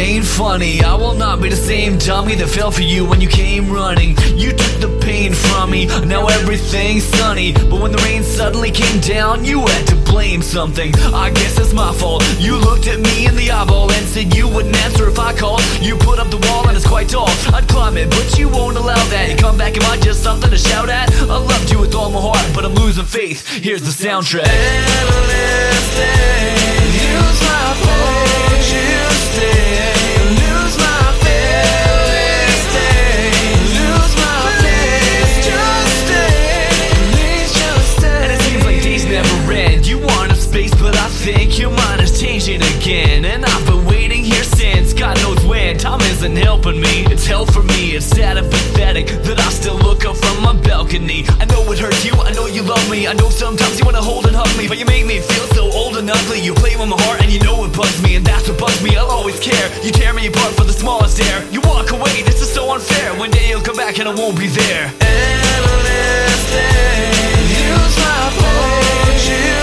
ain't funny. I will not be the same dummy that fell for you when you came running. You took the pain from me, now everything's sunny. But when the rain suddenly came down, you had to blame something. I guess it's my fault. You looked at me in the eyeball and said you wouldn't answer if I called. You put up the wall and it's quite tall. I'd climb it, but you won't allow that. You come back, am I just something to shout at? I loved you with all my heart, but I'm losing faith. Here's the soundtrack. Endless days, use my phone, you stay. Lose my feelings, stay. Lose my face, just stay. Please just stay. And it seems like days never end. You want a space, but I think your mind is changing again. And I've been waiting here since God knows when. Time isn't helping me, it's hell for me. It's sad and pathetic that I still look up from my balcony. I know it hurts you, I know you love me. I know sometimes you wanna hold and hug me, but you make me feel so old and ugly. You play with my heart and you know it bugs me, and that's what bugs me, I'll always care. You tear me apart for the smallest error. You walk away, this is so unfair. One day you'll come back and I won't be there. Endless days, use my phone,